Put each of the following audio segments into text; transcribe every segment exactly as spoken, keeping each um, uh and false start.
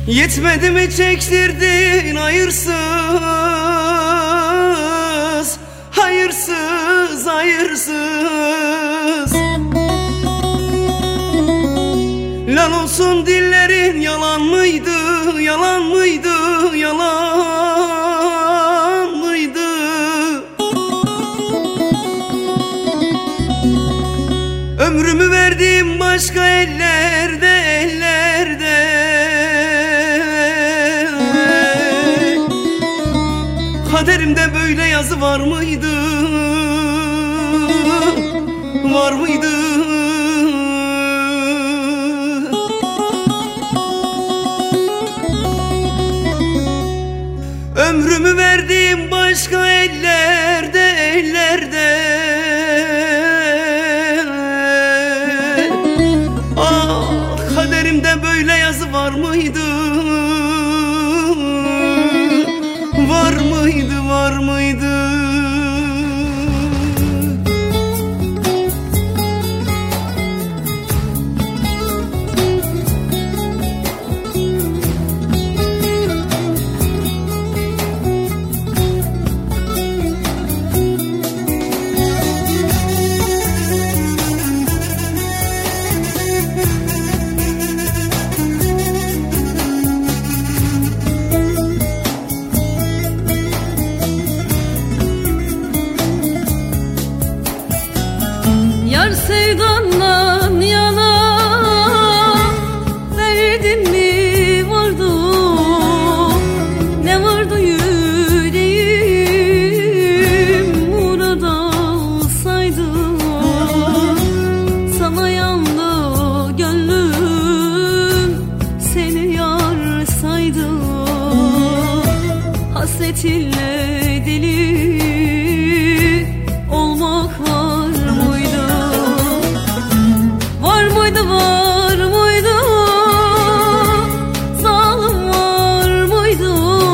Yetmedi mi çektirdin hayırsız, hayırsız, hayırsız. Lan olsun dillerin yalan mıydı, yalan mıydı, yalan mıydı? Ömrümü verdim başka ellerde, ellerde. Kaderimde böyle yazı var mıydı, var mıydı? Ömrümü verdim başka ellerde, ellerde. Ah, kaderimde böyle yazı var mıydı, var mıydı, var mıydı? Yar sevdandan yana verdin mi vardı, ne vardı yüreğim burada olsaydı. Sana yandı gönlüm, seni yar saydı. Hasretinle deli olmak var mıydı? Var mıydı, var mıydı? Zalim var mıydı?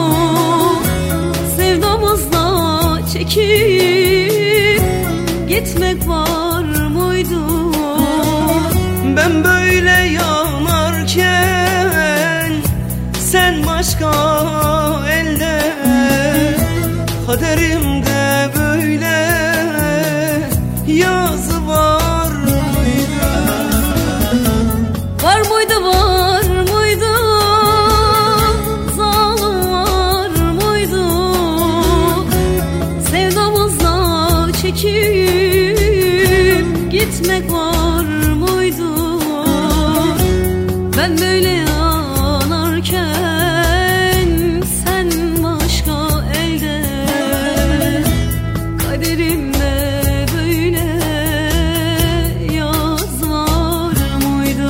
Sevdamızda çekip gitmek var mıydı? Ben böyle yanarken sen başka elde, kaderimde böyle yazı var mıydı? Var mıydı, var mıydı? Zalim var mıydı? Sevdamızla çekip gitmek var mıydı? Ben böyle yanarken sen başka elde, kaderimde böyle yaz var mıydı?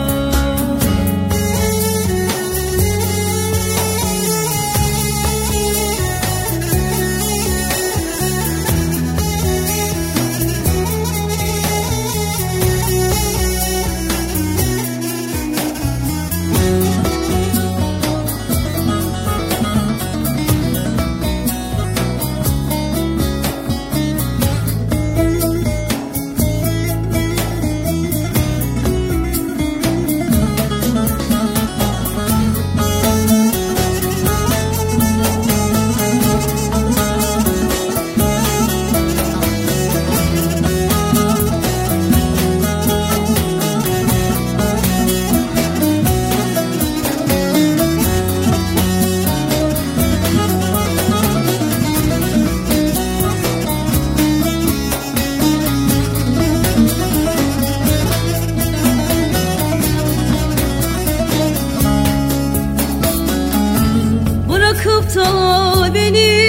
Bırakıp da beni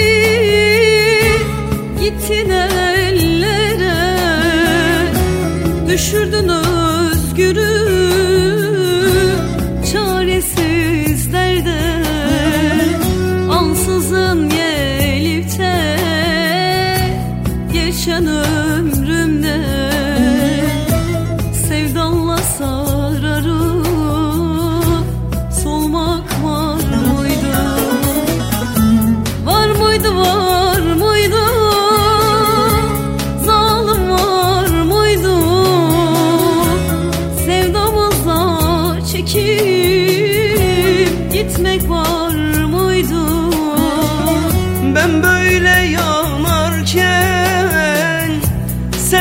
gittin ellere, düşürdün özgürü çaresiz derde. Ansızın gelip de geçen ömrümde sevdanla sararıp solmak var mıydı? Var mıydı, var mıydı? Zalim var mıydı? Sevdamız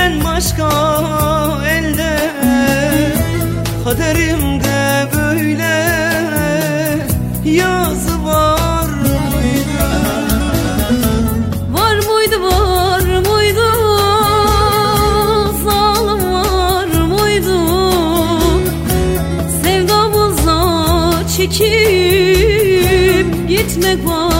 senden başka elde. Kaderimde böyle yazı var mıydı? Var mıydı, var mıydı? Zalim var mıydı? Sevdamıza çekip gitmek var